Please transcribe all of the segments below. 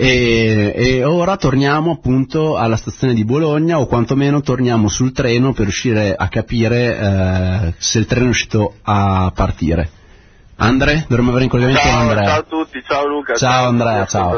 E ora torniamo appunto alla stazione di Bologna, o quantomeno torniamo sul treno per riuscire a capire se il treno è riuscito a partire. Andre, dovremmo avere in collegamento con Andrea. Ciao a tutti, ciao Luca. Ciao Andrea, ciao.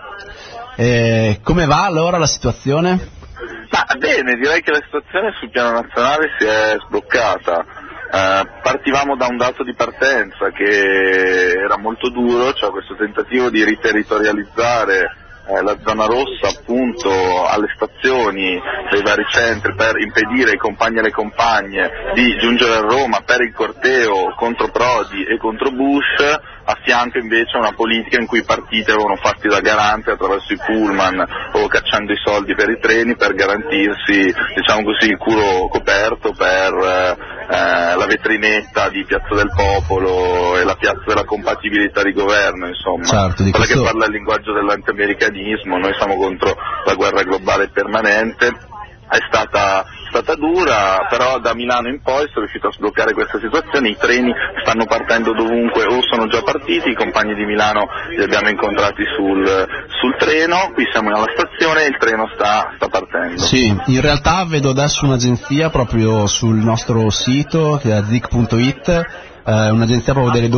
Come va allora la situazione? Bene, direi che la situazione sul piano nazionale si è sbloccata. Partivamo da un dato di partenza che era molto duro, cioè questo tentativo di riterritorializzare la zona rossa appunto alle stazioni dei vari centri per impedire ai compagni e alle compagne di giungere a Roma per il corteo contro Prodi e contro Bush, a fianco invece a una politica in cui i partiti avevano fatti da garante attraverso i pullman o cacciando i soldi per i treni per garantirsi, diciamo così, il culo coperto per la vetrinetta di Piazza del Popolo e la piazza della compatibilità di governo, insomma, certo, quella questo... che parla il linguaggio dell'antiamericanismo. Noi siamo contro la guerra globale permanente. È stata dura, però da Milano in poi sono riuscito a sbloccare questa situazione. I treni stanno partendo dovunque o sono già partiti, i compagni di Milano li abbiamo incontrati sul treno, qui siamo alla stazione e il treno sta partendo. Sì, in realtà vedo adesso un'agenzia proprio sul nostro sito che è zik.it, un'agenzia proprio delle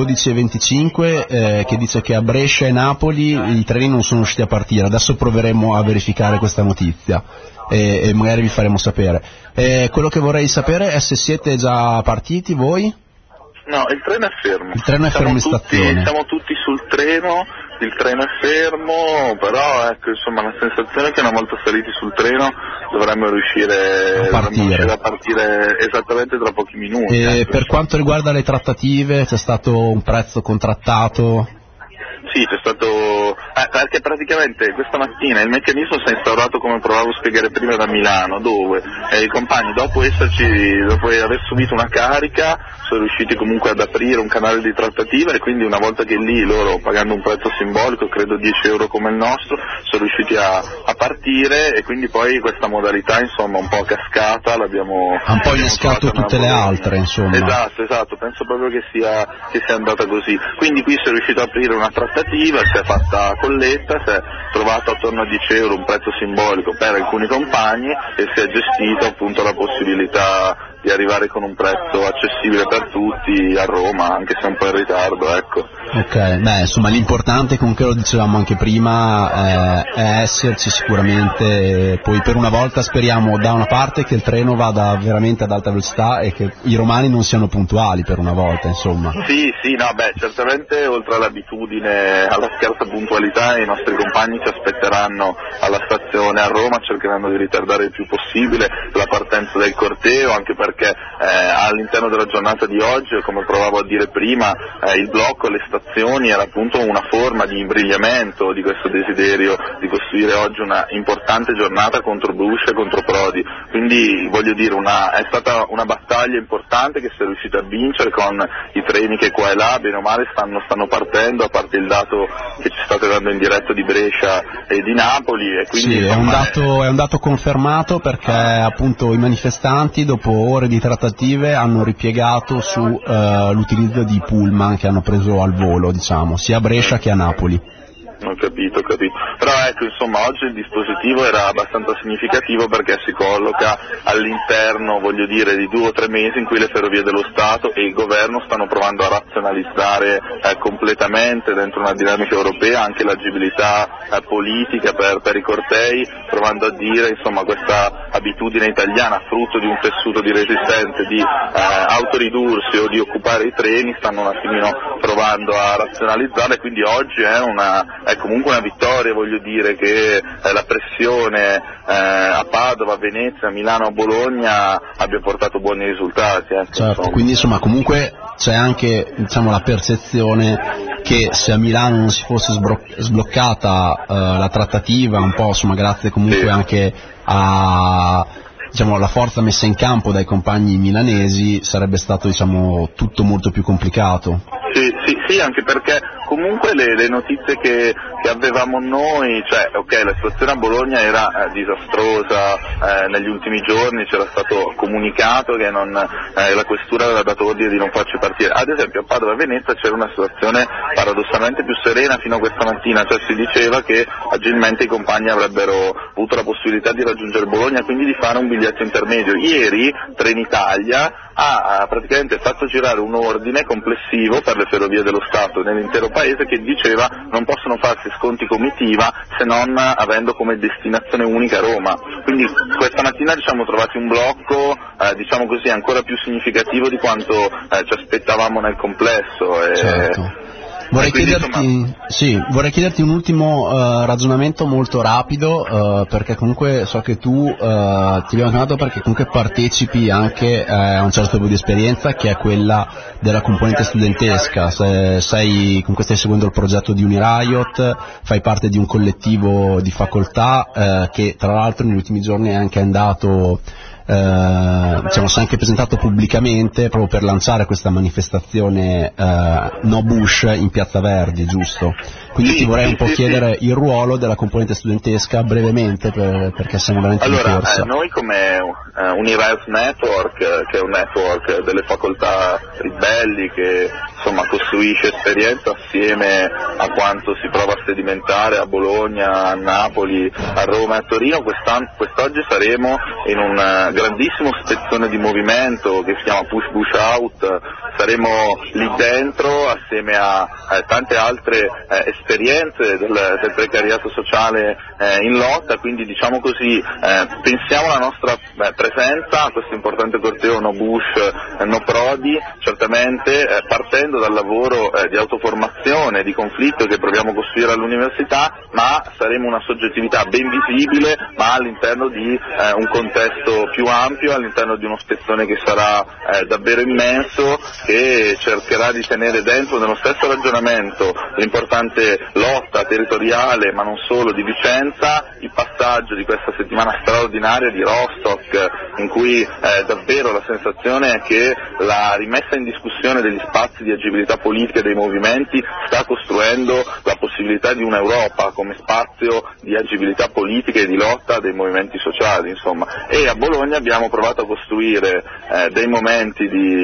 12:25 che dice che a Brescia e Napoli i treni non sono riusciti a partire. Adesso proveremo a verificare questa notizia e magari vi faremo sapere. Quello che vorrei sapere è se siete già partiti voi? No, il treno è fermo. Il treno è fermo in stazione. Siamo tutti sul treno, il treno è fermo, però ecco, insomma, la sensazione è che una volta saliti sul treno dovremmo riuscire a partire esattamente tra pochi minuti. E per quanto riguarda le trattative, c'è stato un prezzo contrattato? Sì, c'è stato, perché praticamente questa mattina il meccanismo si è instaurato, come provavo a spiegare prima, da Milano, dove i compagni dopo aver subito una carica sono riusciti comunque ad aprire un canale di trattativa, e quindi una volta che lì loro, pagando un prezzo simbolico, credo 10 euro come il nostro, sono riusciti a partire, e quindi poi questa modalità, insomma, un po' cascata l'abbiamo un po' innescato tutte le altre, insomma. Esatto, penso proprio che sia andata così. Quindi qui si è riuscito ad aprire una trattativa, si è fatta colletta, si è trovato attorno a 10 euro un prezzo simbolico per alcuni compagni, e si è gestito appunto la possibilità di arrivare con un prezzo accessibile per tutti a Roma, anche se un po' in ritardo, ecco. Ok, insomma l'importante, comunque lo dicevamo anche prima, è esserci sicuramente. Poi per una volta speriamo da una parte che il treno vada veramente ad alta velocità e che i romani non siano puntuali per una volta, insomma. Sì, certamente oltre all'abitudine alla scarsa puntualità, i nostri compagni ci aspetteranno alla stazione a Roma, cercheranno di ritardare il più possibile la partenza del corteo, anche perché all'interno della giornata di oggi, come provavo a dire prima, il blocco alle stazioni era appunto una forma di imbrigliamento di questo desiderio di costruire oggi una importante giornata contro Bush e contro Prodi. Quindi voglio dire, è stata una battaglia importante che si è riuscita a vincere con i treni che qua e là, bene o male, stanno partendo, a parte il dato che ci state dando in diretta di Brescia e di Napoli. E quindi, sì, insomma, è un dato confermato, perché appunto i manifestanti dopo ore di trattative hanno ripiegato su l'utilizzo di pullman che hanno preso al volo, diciamo, sia a Brescia che a Napoli. Ho capito. Però ecco, insomma, oggi il dispositivo era abbastanza significativo perché si colloca all'interno, voglio dire, di 2 o 3 mesi in cui le ferrovie dello Stato e il governo stanno provando a razionalizzare completamente, dentro una dinamica europea, anche l'agibilità politica per i cortei, provando a dire, insomma, questa abitudine italiana, frutto di un tessuto di resistenza, di autoridursi o di occupare i treni, stanno un attimino provando a razionalizzarle. Quindi oggi è comunque una vittoria, voglio dire, che la pressione a Padova, a Venezia, a Milano, a Bologna abbia portato buoni risultati. Certo, insomma. quindi insomma comunque c'è anche, diciamo, la percezione che se a Milano non si fosse sbloccata la trattativa, un po', insomma, grazie comunque anche a, diciamo, la forza messa in campo dai compagni milanesi, sarebbe stato, diciamo, tutto molto più complicato. Sì, anche perché comunque le notizie che che avevamo noi, cioè ok, la situazione a Bologna era disastrosa, negli ultimi giorni c'era stato comunicato che la questura aveva dato ordine di non farci partire. Ad esempio a Padova e Venezia c'era una situazione paradossalmente più serena fino a questa mattina, cioè si diceva che agilmente i compagni avrebbero avuto la possibilità di raggiungere Bologna, quindi di fare un biglietto intermedio. Ieri Trenitalia ha praticamente fatto girare un ordine complessivo per le ferrovie dello Stato nell'intero paese che diceva non possono farsi sconti comitiva se non avendo come destinazione unica Roma. Quindi questa mattina ci siamo trovati un blocco diciamo così ancora più significativo di quanto ci aspettavamo nel complesso. Certo. Vorrei chiederti un ultimo ragionamento molto rapido, perché comunque so che tu ti abbiamo chiamato perché comunque partecipi anche a un certo tipo di esperienza che è quella della componente studentesca. Comunque stai seguendo il progetto di Uniriot, fai parte di un collettivo di facoltà che tra l'altro negli ultimi giorni è anche andato si è anche presentato pubblicamente proprio per lanciare questa manifestazione No Bush in Piazza Verdi, giusto? Quindi ti vorrei un po' chiedere il ruolo della componente studentesca brevemente perché siamo veramente in corsa. Noi come Uniriot Network, che è un network delle facoltà ribelli che insomma costruisce esperienza assieme a quanto si prova a sedimentare a Bologna, a Napoli, a Roma e a Torino, quest'oggi saremo in un grandissimo spezzone di movimento che si chiama Push Bush Out, saremo lì dentro assieme a tante altre esperienze del precariato sociale in lotta, quindi diciamo così pensiamo alla nostra presenza a questo importante corteo No Bush, No Prodi, certamente partendo dal lavoro di autoformazione, di conflitto che proviamo a costruire all'università, ma saremo una soggettività ben visibile, ma all'interno di un contesto più ampio, all'interno di uno spezzone che sarà davvero immenso, che cercherà di tenere dentro nello stesso ragionamento l'importante lotta territoriale, ma non solo, di Vicenza, il passaggio di questa settimana straordinaria di Rostock, in cui davvero la sensazione è che la rimessa in discussione degli spazi di agibilità politica dei movimenti sta costruendo la possibilità di un'Europa come spazio di agibilità politica e di lotta dei movimenti sociali, insomma. E a Bologna abbiamo provato a costruire dei momenti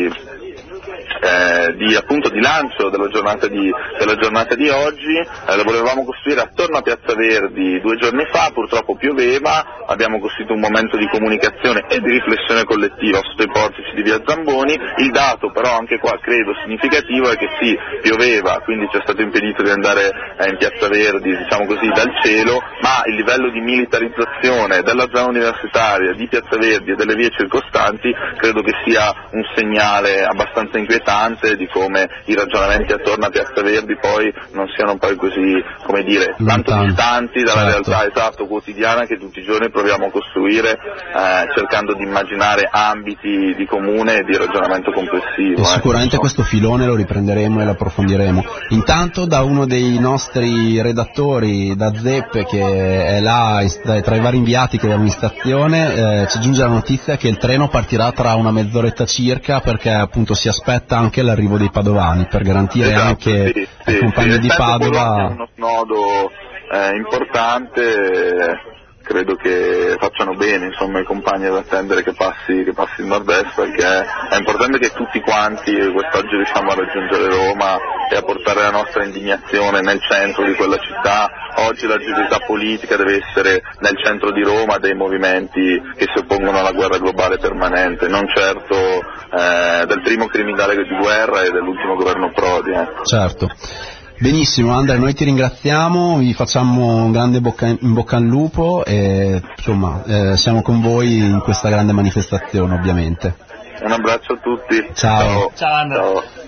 appunto di lancio della giornata di oggi, lo volevamo costruire attorno a Piazza Verdi 2 giorni fa, purtroppo pioveva, abbiamo costruito un momento di comunicazione e di riflessione collettiva sotto i portici di via Zamboni. Il dato però anche qua credo significativo è che sì, pioveva, quindi ci è stato impedito di andare in Piazza Verdi, diciamo così, dal cielo, ma il livello di militarizzazione della zona universitaria, di Piazza Verdi e delle vie circostanti credo che sia un segnale abbastanza inquietante di come i ragionamenti attorno a Piazza Verdi poi non siano poi così, come dire, tanto distanti dalla realtà quotidiana che tutti i giorni proviamo a costruire, cercando di immaginare ambiti di comune e di ragionamento complessivo. E sicuramente questo filone lo riprenderemo e lo approfondiremo. Intanto da uno dei nostri redattori, da Zeppe, che è là tra i vari inviati che abbiamo in stazione, ci giunge la notizia che il treno partirà tra una mezz'oretta circa, perché appunto si aspetta anche l'arrivo dei padovani per garantire anche ai compagni di Padova. È uno snodo importante, credo che facciano bene insomma i compagni ad attendere che passi il nord-est, perché è importante che tutti quanti quest'oggi riusciamo a raggiungere Roma e a portare la nostra indignazione nel centro di quella città. Oggi l'agilità politica deve essere nel centro di Roma dei movimenti che si oppongono alla guerra globale permanente, non certo del primo criminale di guerra e dell'ultimo governo Prodi. Certo. Benissimo Andrea, noi ti ringraziamo, vi facciamo un grande in bocca al lupo e insomma siamo con voi in questa grande manifestazione ovviamente. Un abbraccio a tutti. Ciao. Ciao Andrea. Ciao.